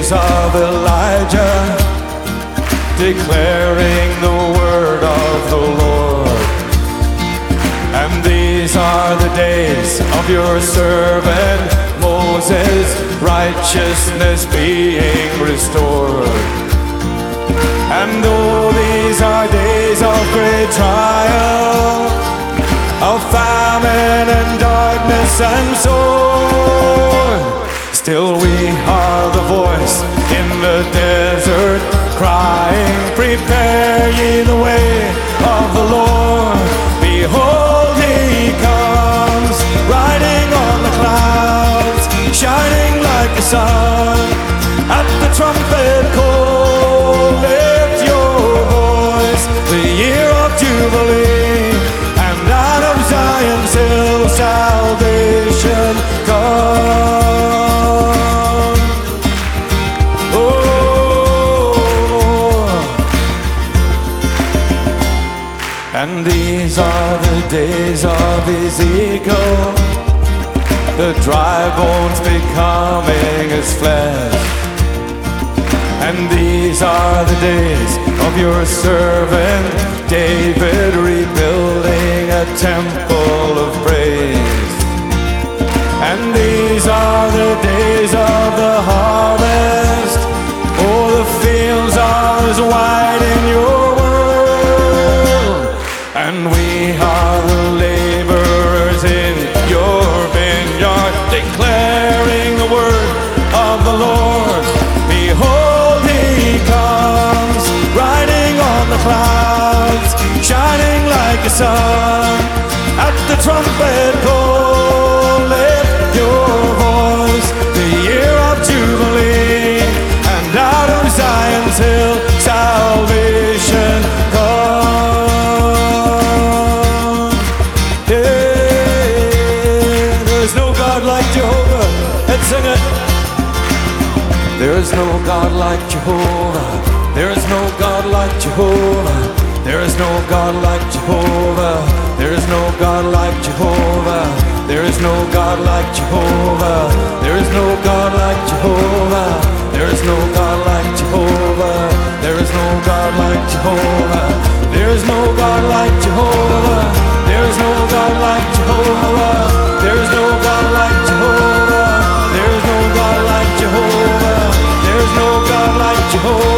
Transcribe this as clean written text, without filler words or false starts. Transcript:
days of Elijah, declaring the word of the Lord. And these are the days of your servant Moses, righteousness being restored. And though these are days of great trial, of famine and darkness and sword, still we are the voice in the desert, crying, prepare ye the way of the Lord. Behold, he comes, riding on the clouds, shining like the sun. At the trumpet call, lift your voice, the year of Jubilee, and out of Zion's hill salvation comes. Oh, and these are the days of Ezekiel, the dry bones becoming as flesh. And these are the days of your servant David, rebuilding a temple of praise. And these are the days of the harvest. Oh, the fields are as wide in your world, and we are the laborers in your vineyard, declaring the word of the Lord. Behold, he comes, riding on the clouds, shining like the sun. At the trumpet call, lift your voice, the year of Jubilee, and out of Zion's hill salvation comes. Yeah, there is no God like Jehovah. Let's sing it. There is no God like Jehovah. There is no God like Jehovah. There is no God like Jehovah. There is no God like Jehovah. There is no God like Jehovah. There is no God like Jehovah. There is no God like Jehovah. There is no God like Jehovah. There is no God like Jehovah. There is no God like Jehovah. There is no God like Jehovah. There is no God like Jehovah. There is no God like Jehovah.